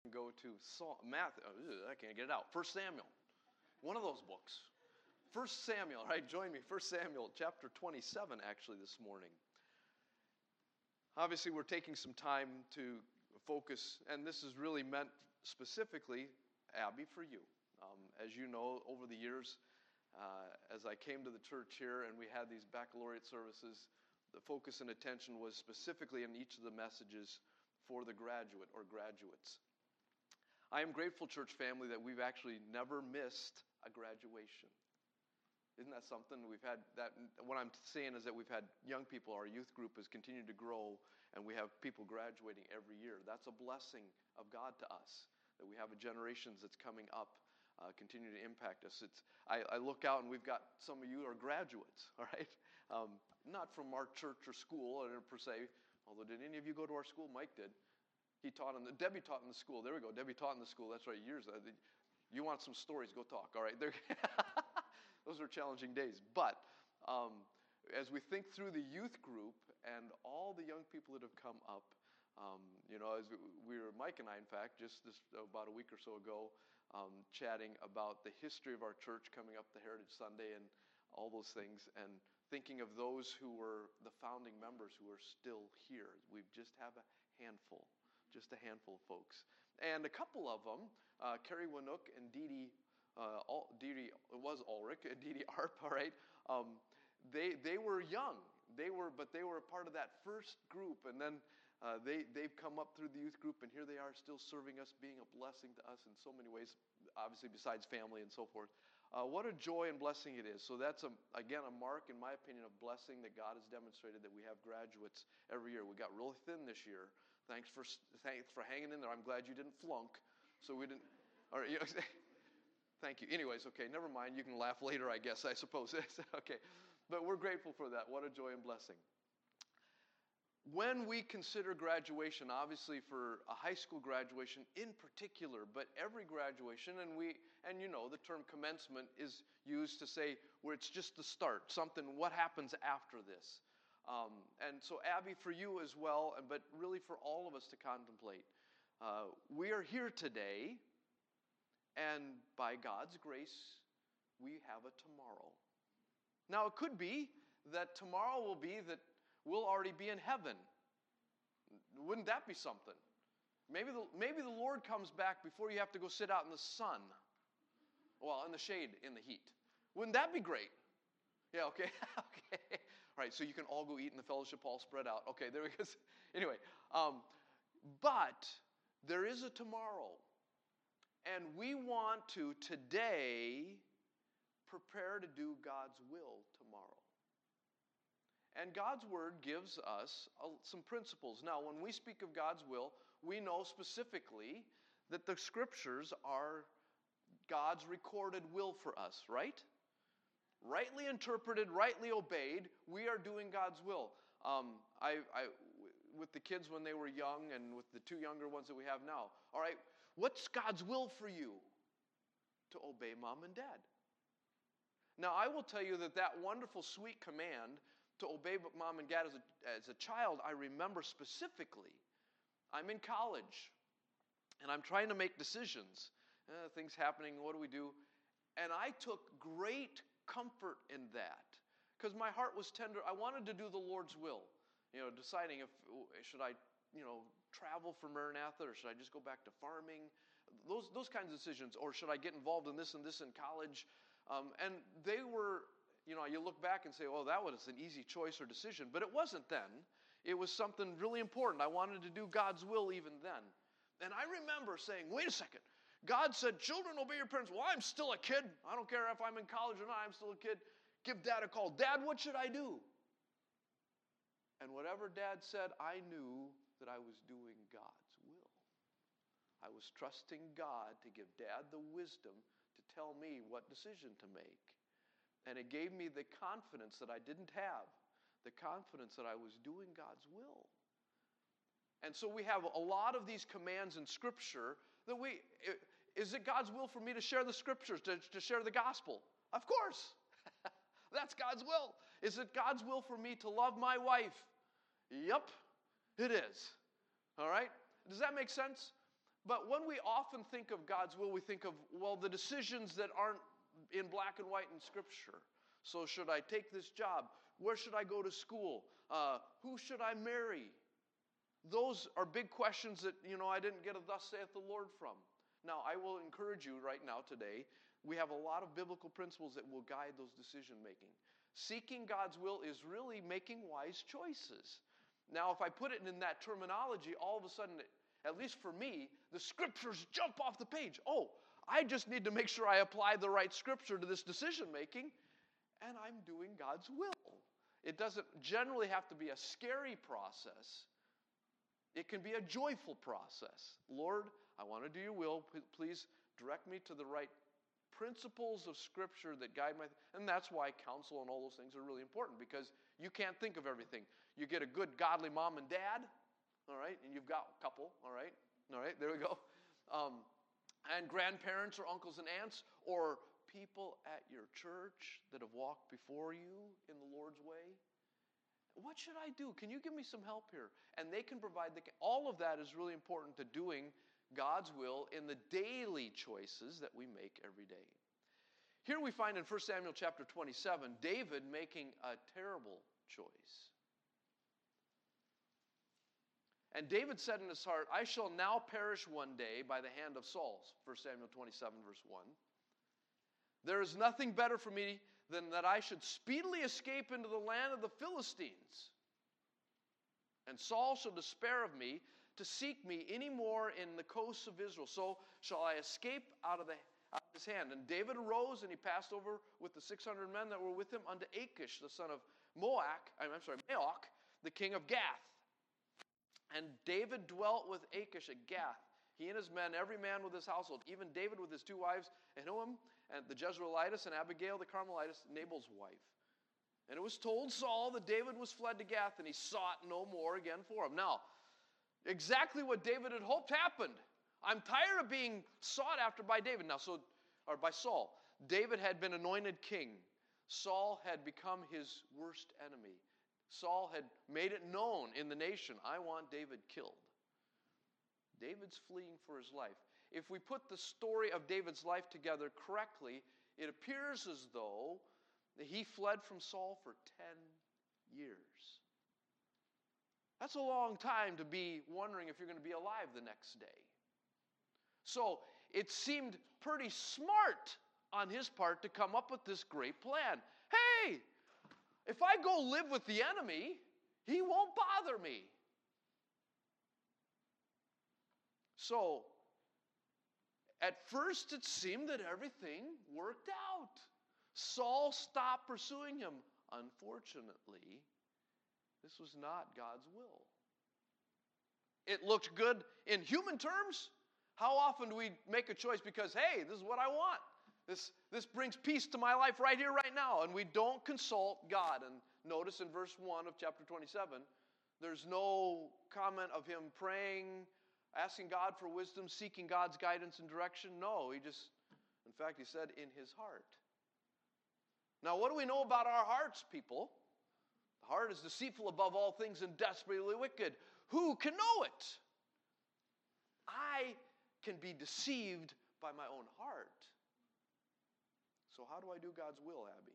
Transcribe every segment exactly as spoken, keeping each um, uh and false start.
Go to Matthew. Oh, I can't get it out. First Samuel. One of those books. First Samuel, right? Join me. First Samuel, chapter twenty-seven, actually, this morning. Obviously, we're taking some time to focus, and this is really meant specifically, Abby, for you. Um, as you know, over the years, uh, as I came to the church here and we had these baccalaureate services, the focus and attention was specifically in each of the messages for the graduate or graduates. I am grateful, church family, that we've actually never missed a graduation. Isn't that something? We've had that. What I'm saying is that we've had young people, our youth group has continued to grow, and we have people graduating every year. That's a blessing of God to us, that we have a generation that's coming up, uh, continue to impact us. It's, I, I look out, and we've got some of you are graduates, all right? Um, not from our church or school per se, although did any of you go to our school? Mike did. He taught in the, Debbie taught in the school. There we go. Debbie taught in the school. That's right, years. You want some stories, go talk, all right? There. Those are challenging days. But um, as we think through the youth group and all the young people that have come up, um, you know, as we were, Mike and I, in fact, just this, about a week or so ago, um, chatting about the history of our church coming up the Heritage Sunday and all those things, and thinking of those who were the founding members who are still here. We just have a handful, just a handful of folks. And a couple of them, uh, Carrie Winook and Dee Dee Uh, all, Dee Dee, it was Ulrich and Dee Dee Arp, all right. Um, they they were young, they were, but they were a part of that first group, and then uh, they they've come up through the youth group, and here they are, still serving us, being a blessing to us in so many ways. Obviously, besides family and so forth. Uh, what a joy and blessing it is. So that's a again a mark, in my opinion, of blessing that God has demonstrated that we have graduates every year. We got really thin this year. Thanks for thanks for hanging in there. I'm glad you didn't flunk, so we didn't. Or you know. Thank you. Anyways, okay, never mind. You can laugh later, I guess, I suppose. Okay. But we're grateful for that. What a joy and blessing. When we consider graduation, obviously for a high school graduation in particular, but every graduation, and we, and you know, the term commencement is used to say where it's just the start, something, what happens after this. Um, and so, Abby, for you as well, but really for all of us to contemplate. Uh, we are here today. And by God's grace, we have a tomorrow. Now, it could be that tomorrow will be that we'll already be in heaven. Wouldn't that be something? Maybe the, maybe the Lord comes back before you have to go sit out in the sun. Well, in the shade, in the heat. Wouldn't that be great? Yeah, okay. Okay. All right, so you can all go eat in the fellowship hall, spread out. Okay, there we go. Anyway, um, but there is a tomorrow. And we want to, today, prepare to do God's will tomorrow. And God's Word gives us some principles. Now, when we speak of God's will, we know specifically that the Scriptures are God's recorded will for us, right? Rightly interpreted, rightly obeyed, we are doing God's will. Um, I, I, with the kids when they were young and with the two younger ones that we have now, all right, what's God's will for you? To obey mom and dad. Now, I will tell you that that wonderful, sweet command to obey mom and dad as a, as a child, I remember specifically. I'm in college, and I'm trying to make decisions. Uh, things happening, what do we do? And I took great comfort in that because my heart was tender. I wanted to do the Lord's will, you know, deciding if should I, you know, travel for Maranatha or should I just go back to farming, those those kinds of decisions, or should I get involved in this and this in college? Um, and they were, you know, you look back and say, oh, that was an easy choice or decision, but it wasn't then. It was something really important. I wanted to do God's will even then. And I remember saying, wait a second. God said, children, obey your parents. Well, I'm still a kid. I don't care if I'm in college or not. I'm still a kid. Give Dad a call. Dad, what should I do? And whatever Dad said, I knew that I was doing God's will. I was trusting God to give Dad the wisdom to tell me what decision to make. And it gave me the confidence that I didn't have, the confidence that I was doing God's will. And so we have a lot of these commands in Scripture that we, is it God's will for me to share the Scriptures, to, to share the gospel? Of course. That's God's will. Is it God's will for me to love my wife? Yep, it is. All right? Does that make sense? But when we often think of God's will, we think of, well, the decisions that aren't in black and white in Scripture. So should I take this job? Where should I go to school? Uh, who should I marry? Those are big questions that, you know, I didn't get a thus saith the Lord from. Now, I will encourage you right now today, we have a lot of biblical principles that will guide those decision making. Seeking God's will is really making wise choices. Now, if I put it in that terminology, all of a sudden, at least for me, the Scriptures jump off the page. Oh, I just need to make sure I apply the right Scripture to this decision making, and I'm doing God's will. It doesn't generally have to be a scary process. It can be a joyful process. Lord, I want to do your will. Please direct me to the right principles of Scripture that guide my... And that's why counsel and all those things are really important, because you can't think of everything. You get a good, godly mom and dad, all right, and you've got a couple, all right, all right, there we go. Um, and grandparents or uncles and aunts or people at your church that have walked before you in the Lord's way. What should I do? Can you give me some help here? And they can provide the... All of that is really important to doing God's will in the daily choices that we make every day. Here we find in First Samuel chapter twenty-seven, David making a terrible choice. And David said in his heart, I shall now perish one day by the hand of Saul. First Samuel twenty-seven, verse one. There is nothing better for me than that I should speedily escape into the land of the Philistines. And Saul shall despair of me to seek me any more in the coasts of Israel. So shall I escape out of, the, out of his hand. And David arose and he passed over with the six hundred men that were with him unto Achish, the son of Moach, I'm sorry, Maoch, the king of Gath. And David dwelt with Achish at Gath, he and his men, every man with his household, even David with his two wives, Ahinoam, and the Jezreelitess, and Abigail the Carmelitess, Nabal's wife. And it was told Saul that David was fled to Gath, and he sought no more again for him. Now, exactly what David had hoped happened. I'm tired of being sought after by David. Now, so, or by Saul. David had been anointed king. Saul had become his worst enemy. Saul had made it known in the nation, I want David killed. David's fleeing for his life. If we put the story of David's life together correctly, it appears as though he fled from Saul for ten years. That's a long time to be wondering if you're going to be alive the next day. So it seemed pretty smart on his part to come up with this great plan. Hey, if I go live with the enemy, he won't bother me. So, at first it seemed that everything worked out. Saul stopped pursuing him. Unfortunately, this was not God's will. It looked good in human terms. How often do we make a choice because, hey, this is what I want. This, this brings peace to my life right here, right now. And we don't consult God. And notice in verse one of chapter twenty-seven, there's no comment of him praying, asking God for wisdom, seeking God's guidance and direction. No, he just, in fact, he said, in his heart. Now, what do we know about our hearts, people? The heart is deceitful above all things and desperately wicked. Who can know it? I can be deceived by my own heart. So how do I do God's will, Abby?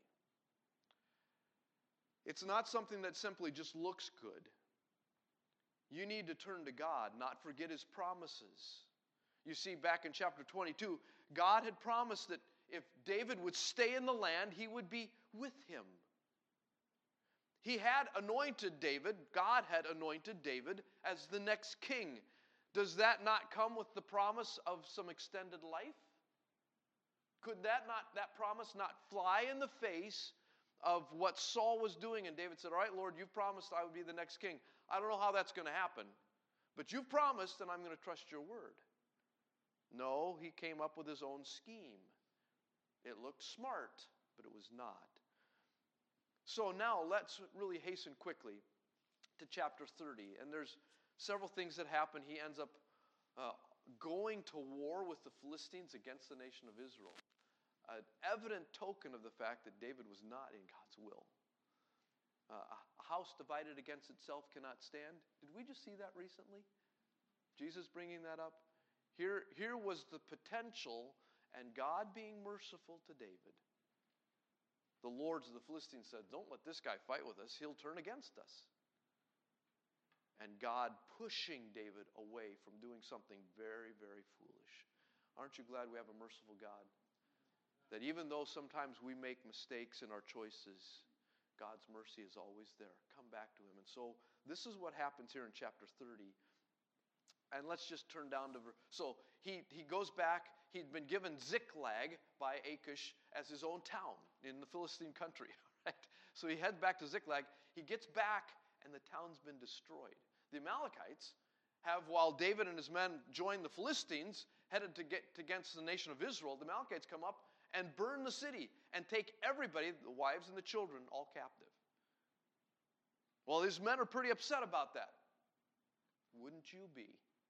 It's not something that simply just looks good. You need to turn to God, not forget his promises. You see, back in chapter twenty-two, God had promised that if David would stay in the land, he would be with him. He had anointed David, God had anointed David as the next king. Does that not come with the promise of some extended life? Could that not, that promise not fly in the face of what Saul was doing? And David said, all right, Lord, you've promised I would be the next king. I don't know how that's going to happen, but you've promised and I'm going to trust your word. No, he came up with his own scheme. It looked smart, but it was not. So now let's really hasten quickly to chapter thirty. And there's several things that happen. He ends up uh, going to war with the Philistines against the nation of Israel. An evident token of the fact that David was not in God's will. Uh, a house divided against itself cannot stand. Did we just see that recently? Jesus bringing that up? Here, here was the potential, and God being merciful to David. The lords of the Philistines said, don't let this guy fight with us. He'll turn against us. And God pushing David away from doing something very, very foolish. Aren't you glad we have a merciful God? That even though sometimes we make mistakes in our choices, God's mercy is always there. Come back to him. And so this is what happens here in chapter thirty. And let's just turn down to, so he, he goes back. He'd been given Ziklag by Achish as his own town in the Philistine country. Right? So he heads back to Ziklag. He gets back, and the town's been destroyed. The Amalekites have, while David and his men join the Philistines, headed to get against the nation of Israel, the Amalekites come up and burn the city and take everybody, the wives and the children, all captive. Well, his men are pretty upset about that. Wouldn't you be?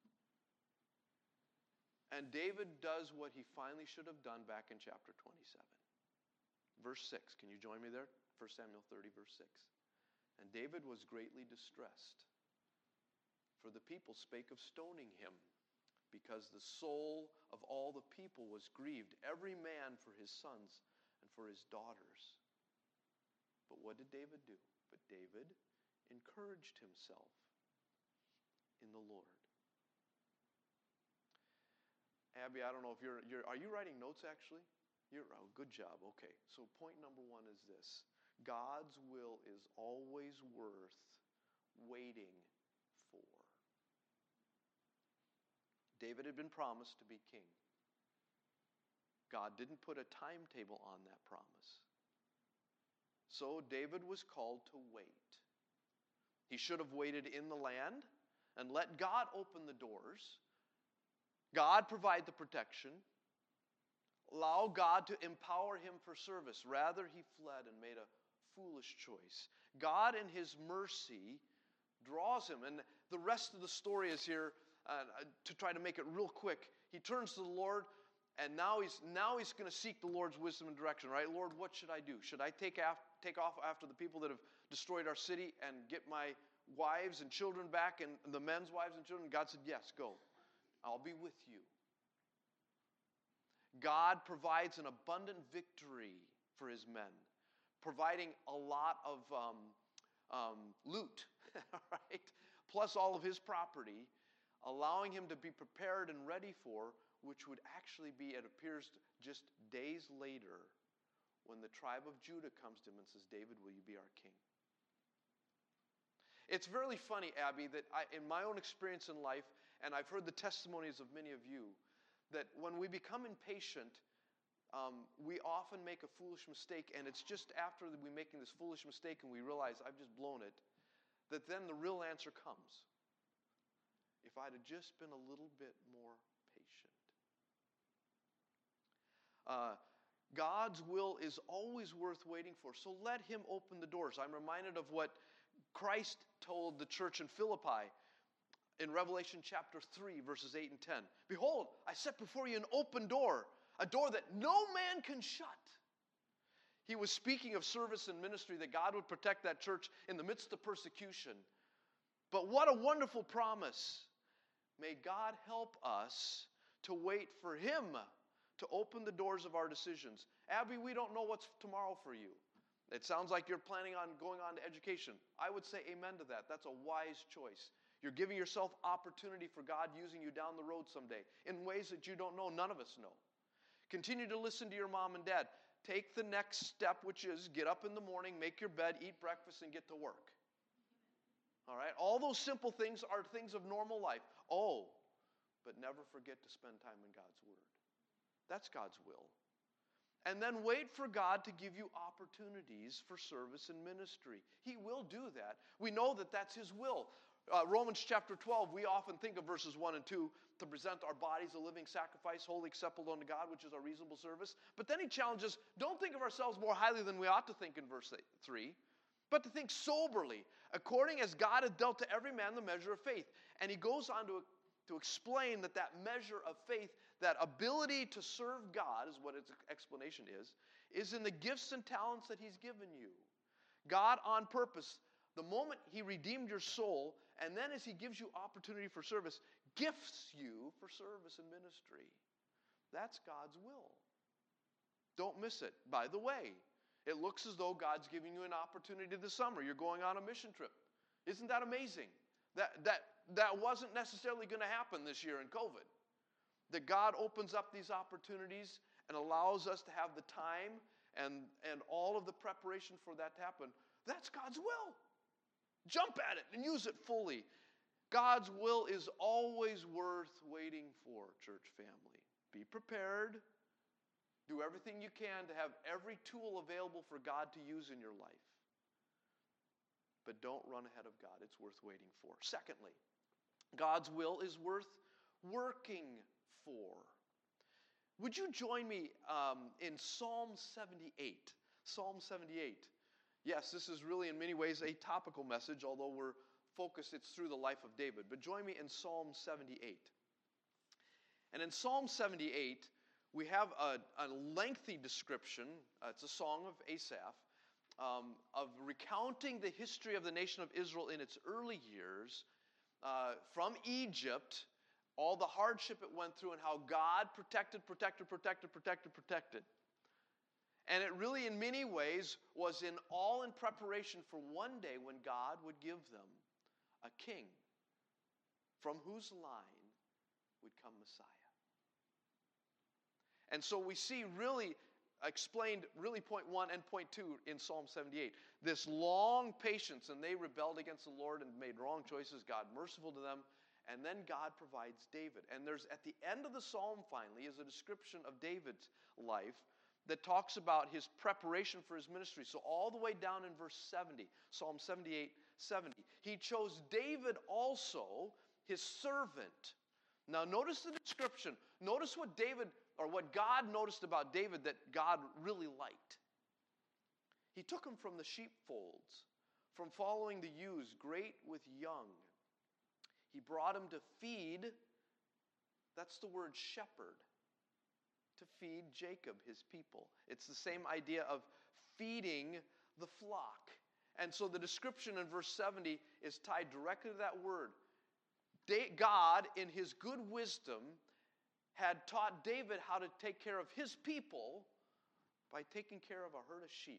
And David does what he finally should have done back in chapter twenty-seven. Verse six. Can you join me there? First Samuel thirty, verse six. And David was greatly distressed, for the people spake of stoning him, because the soul of all the people was grieved, every man for his sons and for his daughters. But what did David do? But David encouraged himself in the Lord. Abby, I don't know if you're, you're are you writing notes actually? You're, oh, good job. Okay. So point number one is this. God's will is always worth waiting for. David had been promised to be king. God didn't put a timetable on that promise. So David was called to wait. He should have waited in the land and let God open the doors. God provide the protection. Allow God to empower him for service. Rather, he fled and made a foolish choice. God in his mercy draws him. And the rest of the story is here uh, to try to make it real quick. He turns to the Lord, and now he's now he's going to seek the Lord's wisdom and direction, right? Lord, what should I do? Should I take, af- take off after the people that have destroyed our city and get my wives and children back and the men's wives and children? God said, yes, go. I'll be with you. God provides an abundant victory for his men, providing a lot of um, um, loot, right? Plus all of his property, allowing him to be prepared and ready for, which would actually be, it appears, just days later when the tribe of Judah comes to him and says, David, will you be our king? It's really funny, Abby, that I, in my own experience in life, and I've heard the testimonies of many of you, that when we become impatient, um, we often make a foolish mistake, and it's just after we making this foolish mistake and we realize I've just blown it, that then the real answer comes. If I'd have just been a little bit more patient. Uh, God's will is always worth waiting for, so let him open the doors. I'm reminded of what Christ told the church in Philippi in Revelation chapter three, verses eight and ten. Behold, I set before you an open door, a door that no man can shut. He was speaking of service and ministry, that God would protect that church in the midst of persecution. But what a wonderful promise. May God help us to wait for him to open the doors of our decisions. Abby, we don't know what's tomorrow for you. It sounds like you're planning on going on to education. I would say amen to that. That's a wise choice. You're giving yourself opportunity for God using you down the road someday in ways that you don't know, none of us know. Continue to listen to your mom and dad. Take the next step, which is get up in the morning, make your bed, eat breakfast, and get to work. All right? All those simple things are things of normal life. Oh, but never forget to spend time in God's Word. That's God's will. And then wait for God to give you opportunities for service and ministry. He will do that. We know that that's his will. Uh, Romans chapter twelve, we often think of verses one and two to present our bodies a living sacrifice, wholly acceptable unto God, which is our reasonable service. But then he challenges, don't think of ourselves more highly than we ought to think in verse three, but to think soberly, according as God hath dealt to every man the measure of faith. And he goes on to, to explain that that measure of faith, that ability to serve God, is what its explanation is, is in the gifts and talents that he's given you. God on purpose, the moment he redeemed your soul, and then as he gives you opportunity for service, gifts you for service and ministry. That's God's will. Don't miss it. By the way, it looks as though God's giving you an opportunity this summer. You're going on a mission trip. Isn't that amazing? That, that, that wasn't necessarily going to happen this year in COVID. That God opens up these opportunities and allows us to have the time and, and all of the preparation for that to happen. That's God's will. Jump at it and use it fully. God's will is always worth waiting for, church family. Be prepared. Do everything you can to have every tool available for God to use in your life. But don't run ahead of God. It's worth waiting for. Secondly, God's will is worth working for. Would you join me um, in Psalm seventy-eight? Psalm seventy-eight. Yes, this is really in many ways a topical message, although we're focused, it's through the life of David. But join me in Psalm seventy-eight. And in Psalm seventy-eight, we have a, a lengthy description, uh, it's a song of Asaph, um, of recounting the history of the nation of Israel in its early years, uh, from Egypt, all the hardship it went through and how God protected, protected, protected, protected, protected. And it really, in many ways, was in all in preparation for one day when God would give them a king from whose line would come Messiah. And so we see really explained, really point one and point two in Psalm seventy-eight. This long patience, and they rebelled against the Lord and made wrong choices. God merciful to them. And then God provides David. And there's, at the end of the psalm, finally, is a description of David's life that talks about his preparation for his ministry. So all the way down in verse seventy, Psalm seventy-eight, seventy. He chose David also, his servant. Now notice the description. Notice what David, or what God noticed about David that God really liked. He took him from the sheepfolds, from following the ewes, great with young. He brought him to feed, that's the word shepherd, to feed Jacob, his people. It's the same idea of feeding the flock. And so the description in verse seventy is tied directly to that word. God, in his good wisdom, had taught David how to take care of his people by taking care of a herd of sheep.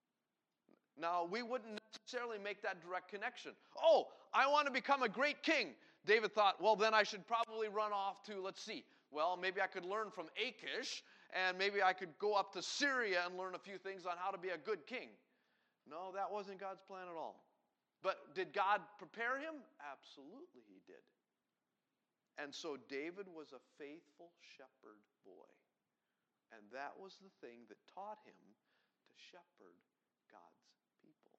Now, we wouldn't necessarily make that direct connection. Oh, I want to become a great king. David thought, well, then I should probably run off to, let's see, well, maybe I could learn from Achish, and maybe I could go up to Syria and learn a few things on how to be a good king. No, that wasn't God's plan at all. But did God prepare him? Absolutely he did. And so David was a faithful shepherd boy. And that was the thing that taught him to shepherd God's people.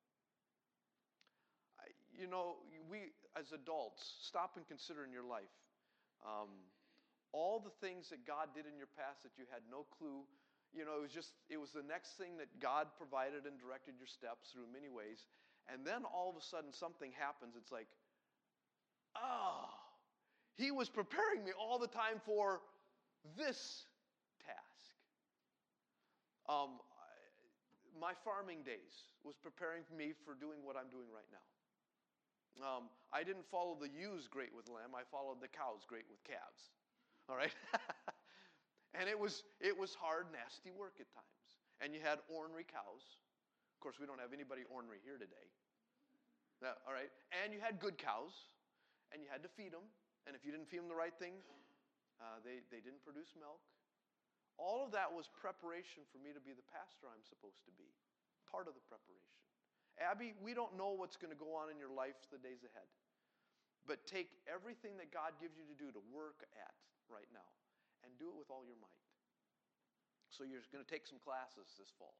I, you know, we as adults, stop and consider in your life um, all the things that God did in your past that you had no clue. You know, it was just, it was the next thing that God provided and directed your steps through in many ways. And then all of a sudden something happens. It's like, oh, he was preparing me all the time for this task. Um, my farming days was preparing me for doing what I'm doing right now. Um, I didn't follow the ewes great with lamb. I followed the cows great with calves. All right? And it was it was hard, nasty work at times. And you had ornery cows. Of course, we don't have anybody ornery here today. Now, all right? And you had good cows, and you had to feed them. And if you didn't feed them the right thing, uh, they, they didn't produce milk. All of that was preparation for me to be the pastor I'm supposed to be. Part of the preparation. Abby, we don't know what's going to go on in your life the days ahead. But take everything that God gives you to do to work at right now and do it with all your might. So you're going to take some classes this fall.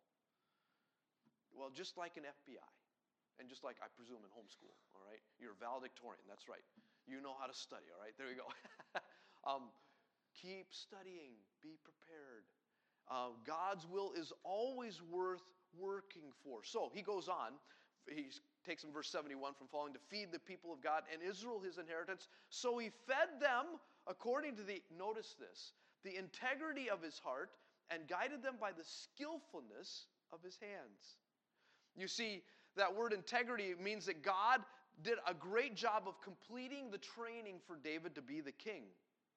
Well, just like an F B I, and just like I presume in homeschool, all right? You're a valedictorian, that's right. You know how to study, all right? There you go. um, keep studying. Be prepared. Uh, God's will is always worth working for. So he goes on. He takes in verse seventy-one from following to feed the people of God and Israel his inheritance. So he fed them according to the, notice this, the integrity of his heart and guided them by the skillfulness of his hands. You see, that word integrity means that God did a great job of completing the training for David to be the king.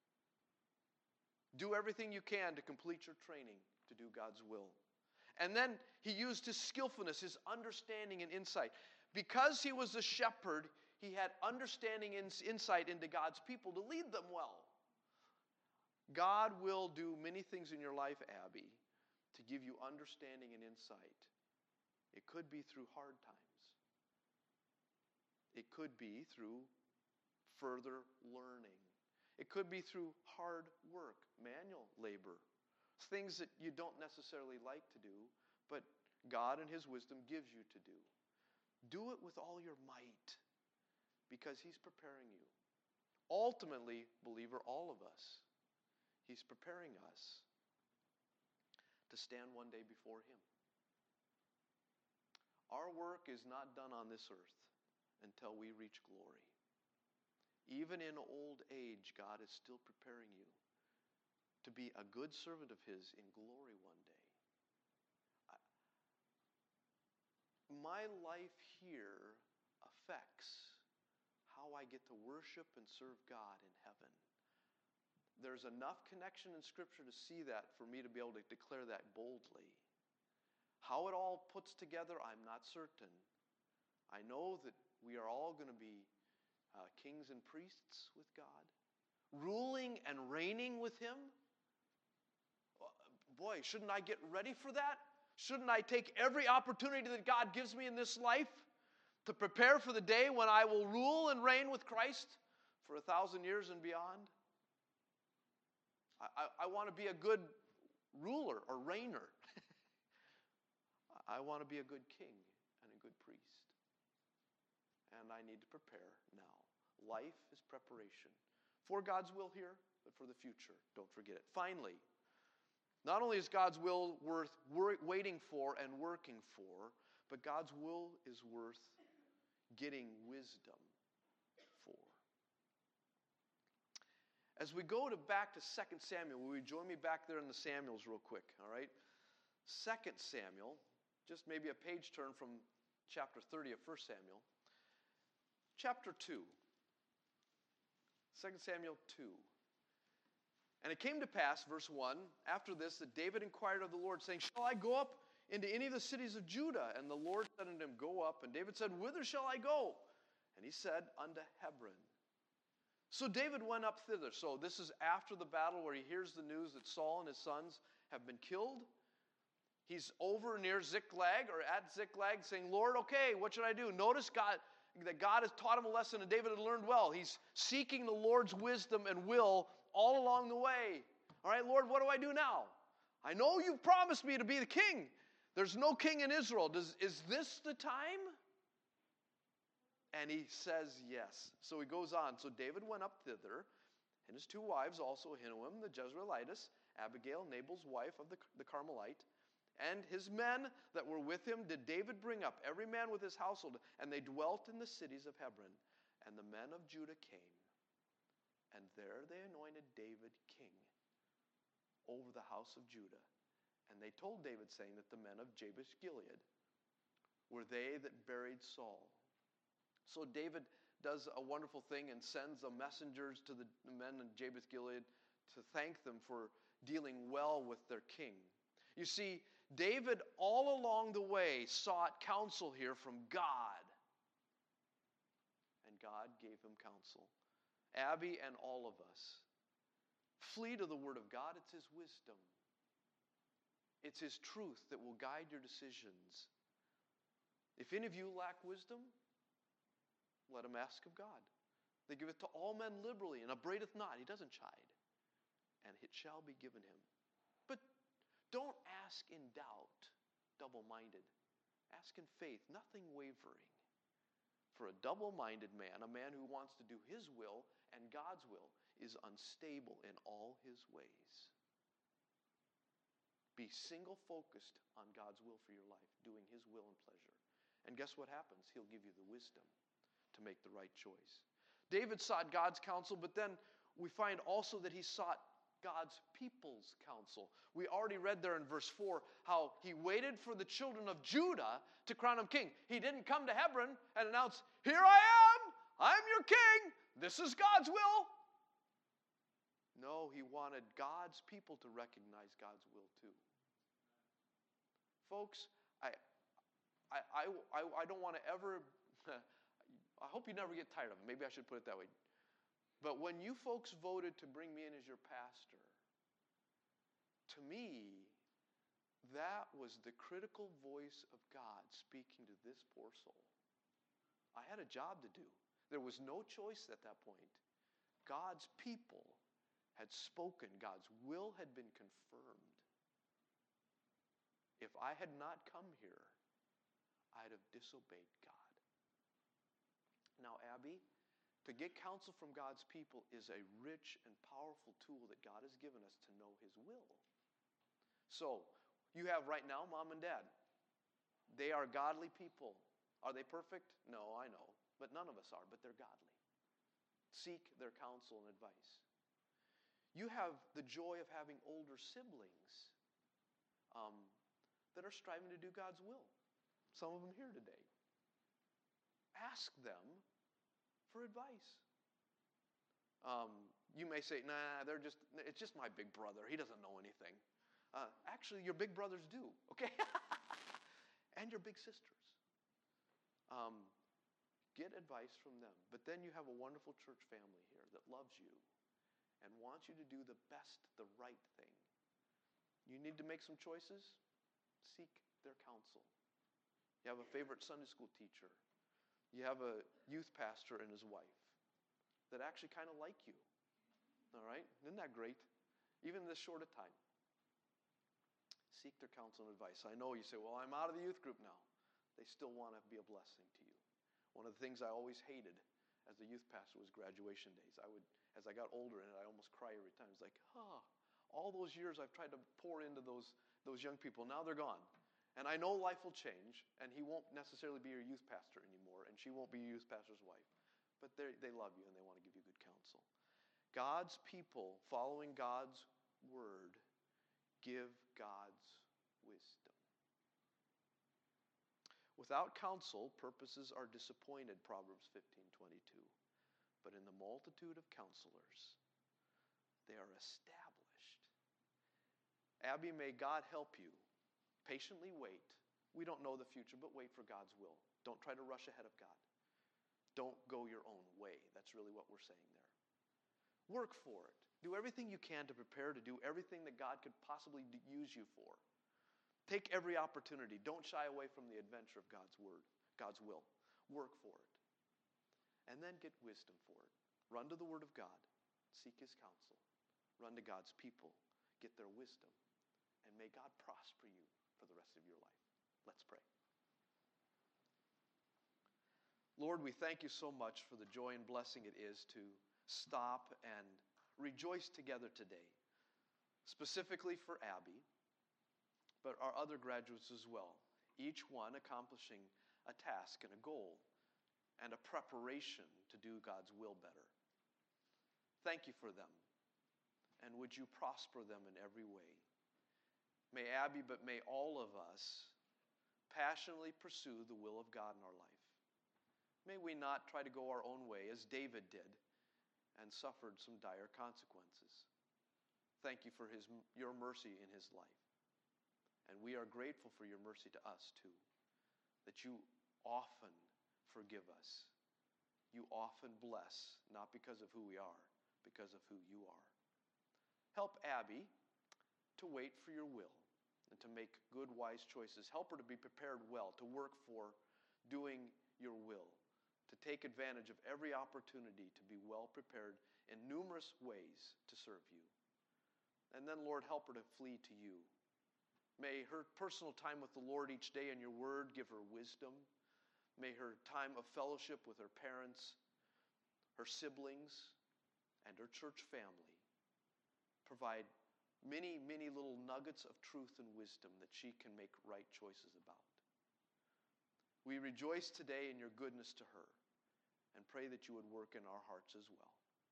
Do everything you can to complete your training to do God's will. And then he used his skillfulness, his understanding and insight. Because he was a shepherd, he had understanding and insight into God's people to lead them well. God will do many things in your life, Abby, to give you understanding and insight. It could be through hard times. It could be through further learning. It could be through hard work, manual labor, things that you don't necessarily like to do, but God in his wisdom gives you to do. Do it with all your might because he's preparing you. Ultimately, believer, all of us, he's preparing us to stand one day before him. Our work is not done on this earth until we reach glory. Even in old age, God is still preparing you to be a good servant of his in glory one day. I, my life here affects how I get to worship and serve God in heaven. There's enough connection in Scripture to see that for me to be able to declare that boldly. How it all puts together, I'm not certain. I know that we are all going to be uh, kings and priests with God, ruling and reigning with him. Boy, shouldn't I get ready for that? Shouldn't I take every opportunity that God gives me in this life to prepare for the day when I will rule and reign with Christ for a thousand years and beyond? I, I, I want to be a good ruler or reigner. I want to be a good king and a good priest. And I need to prepare now. Life is preparation for God's will here, but for the future. Don't forget it. Finally, not only is God's will worth waiting for and working for, but God's will is worth getting wisdom for. As we go to back to Second Samuel, will you join me back there in the Samuels real quick, all right? Second Samuel, just maybe a page turn from chapter thirty of First Samuel. Chapter two. Second Samuel two. And it came to pass, verse one, after this, that David inquired of the Lord, saying, shall I go up into any of the cities of Judah? And the Lord said unto him, go up. And David said, whither shall I go? And he said, unto Hebron. So David went up thither. So this is after the battle where he hears the news that Saul and his sons have been killed. He's over near Ziklag or at Ziklag saying, Lord, okay, what should I do? Notice God, that God has taught him a lesson and David had learned well. He's seeking the Lord's wisdom and will all along the way. All right, Lord, what do I do now? I know you've promised me to be the king. There's no king in Israel. Does, is this the time? And he says yes. So he goes on. So David went up thither, and his two wives also, Ahinoam the Jezreelitess, Abigail, Nabal's wife of the, the Carmelite, and his men that were with him did David bring up, every man with his household, and they dwelt in the cities of Hebron. And the men of Judah came, and there they anointed David king over the house of Judah. And they told David, saying that the men of Jabesh Gilead were they that buried Saul. So David does a wonderful thing and sends the messengers to the men of Jabesh Gilead to thank them for dealing well with their king. You see, David all along the way sought counsel here from God. And God gave him counsel. Abby and all of us, flee to the Word of God. It's his wisdom. It's his truth that will guide your decisions. If any of you lack wisdom, let him ask of God. They give it to all men liberally and upbraideth not. He doesn't chide. And it shall be given him. But don't ask in doubt, double-minded. Ask in faith, nothing wavering. For a double-minded man, a man who wants to do his will and God's will, is unstable in all his ways. Be single-focused on God's will for your life, doing his will and pleasure. And guess what happens? He'll give you the wisdom to make the right choice. David sought God's counsel, but then we find also that he sought God's people's counsel. We already read there in verse four how he waited for the children of Judah to crown him king. He didn't come to Hebron and announce, here I I'm your king. This is God's will. No, he wanted God's people to recognize God's will too. Folks, I, I, I, I, I don't want to ever, I hope you never get tired of it. Maybe I should put it that way. But when you folks voted to bring me in as your pastor, to me, that was the critical voice of God speaking to this poor soul. I had a job to do. There was no choice at that point. God's people had spoken. God's will had been confirmed. If I had not come here, I'd have disobeyed God. Now, Abby, to get counsel from God's people is a rich and powerful tool that God has given us to know his will. So, you have right now mom and dad. They are godly people. Are they perfect? No, I know. But none of us are, but they're godly. Seek their counsel and advice. You have the joy of having older siblings um, that are striving to do God's will. Some of them here today. Ask them for advice. Um, you may say, nah, they're just, it's just my big brother. He doesn't know anything. Uh, actually, your big brothers do, okay? And your big sisters. Um, get advice from them. But then you have a wonderful church family here that loves you and wants you to do the best, the right thing. You need to make some choices? Seek their counsel. You have a favorite Sunday school teacher. You have a youth pastor and his wife that actually kind of like you. All right? Isn't that great? Even this short a time. Seek their counsel and advice. I know you say, well, I'm out of the youth group now. They still want to be a blessing to you. One of the things I always hated as a youth pastor was graduation days. I would, as I got older in it, I almost cry every time. It's like, huh, all those years I've tried to pour into those, those young people, now they're gone. And I know life will change, and he won't necessarily be your youth pastor anymore, and she won't be your youth pastor's wife. But they love you, and they want to give you good counsel. God's people, following God's word, give God's wisdom. Without counsel, purposes are disappointed, Proverbs fifteen twenty-two. But in the multitude of counselors, they are established. Abby, may God help you. Patiently wait. We don't know the future, but wait for God's will. Don't try to rush ahead of God. Don't go your own way. That's really what we're saying there. Work for it. Do everything you can to prepare to do everything that God could possibly use you for. Take every opportunity. Don't shy away from the adventure of God's word, God's will. Work for it. And then get wisdom for it. Run to the word of God. Seek his counsel. Run to God's people. Get their wisdom. And may God prosper you for the rest of your life. Let's pray. Lord, we thank you so much for the joy and blessing it is to stop and rejoice together today, specifically for Abby, but our other graduates as well, each one accomplishing a task and a goal and a preparation to do God's will better. Thank you for them, and would you prosper them in every way. May Abby, but may all of us passionately pursue the will of God in our life. May we not try to go our own way as David did and suffered some dire consequences. Thank you for his, your mercy in his life. And we are grateful for your mercy to us too, that you often forgive us. You often bless, not because of who we are, because of who you are. Help Abby to wait for your will and to make good, wise choices. Help her to be prepared well, to work for doing your will, to take advantage of every opportunity to be well prepared in numerous ways to serve you. And then, Lord, help her to flee to you. May her personal time with the Lord each day in your word give her wisdom. May her time of fellowship with her parents, her siblings, and her church family provide many, many little nuggets of truth and wisdom that she can make right choices about. We rejoice today in your goodness to her and pray that you would work in our hearts as well.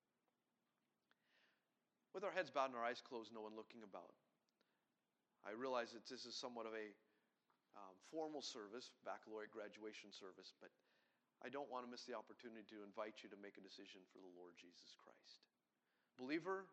With our heads bowed and our eyes closed, no one looking about, I realize that this is somewhat of a um, formal service, baccalaureate graduation service, but I don't want to miss the opportunity to invite you to make a decision for the Lord Jesus Christ. Believer,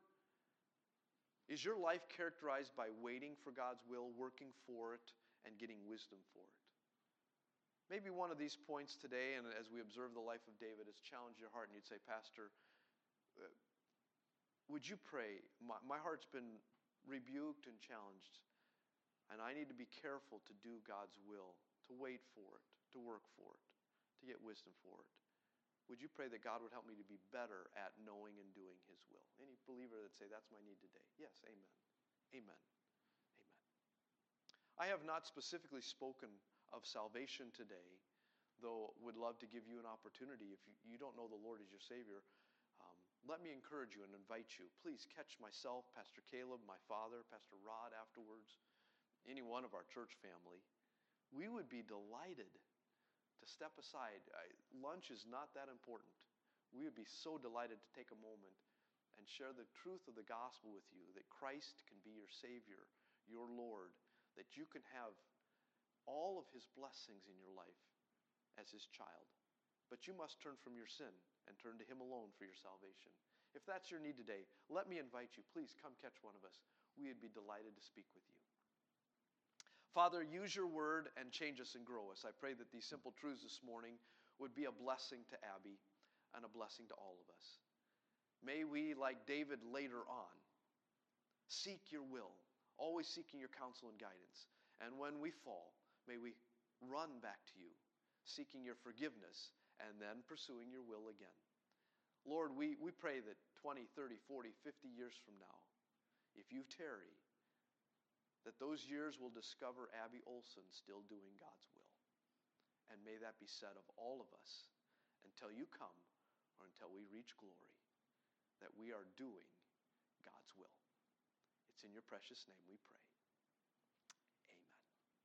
is your life characterized by waiting for God's will, working for it, and getting wisdom for it? Maybe one of these points today, and as we observe the life of David, has challenged your heart, and you'd say, Pastor, uh, would you pray? My, my heart's been rebuked and challenged, and I need to be careful to do God's will, to wait for it, to work for it, to get wisdom for it. Would you pray that God would help me to be better at knowing and doing His will? Any believer that say, that's my need today? Yes, amen. Amen. Amen. I have not specifically spoken of salvation today, though would love to give you an opportunity. If you, you don't know the Lord as your Savior, um, let me encourage you and invite you. Please catch myself, Pastor Caleb, my father, Pastor Rod afterwards, any one of our church family. We would be delighted to step aside. I, lunch is not that important. We would be so delighted to take a moment and share the truth of the gospel with you, that Christ can be your Savior, your Lord, that you can have all of His blessings in your life as His child. But you must turn from your sin and turn to Him alone for your salvation. If that's your need today, let me invite you. Please come catch one of us. We would be delighted to speak with you. Father, use your word and change us and grow us. I pray that these simple truths this morning would be a blessing to Abby and a blessing to all of us. May we, like David later on, seek your will, always seeking your counsel and guidance. And when we fall, may we run back to you, seeking your forgiveness and then pursuing your will again. Lord, we, we pray that twenty, thirty, forty, fifty years from now, if you tarry, that those years will discover Abby Olson still doing God's will. And may that be said of all of us until you come or until we reach glory, that we are doing God's will. It's in your precious name we pray.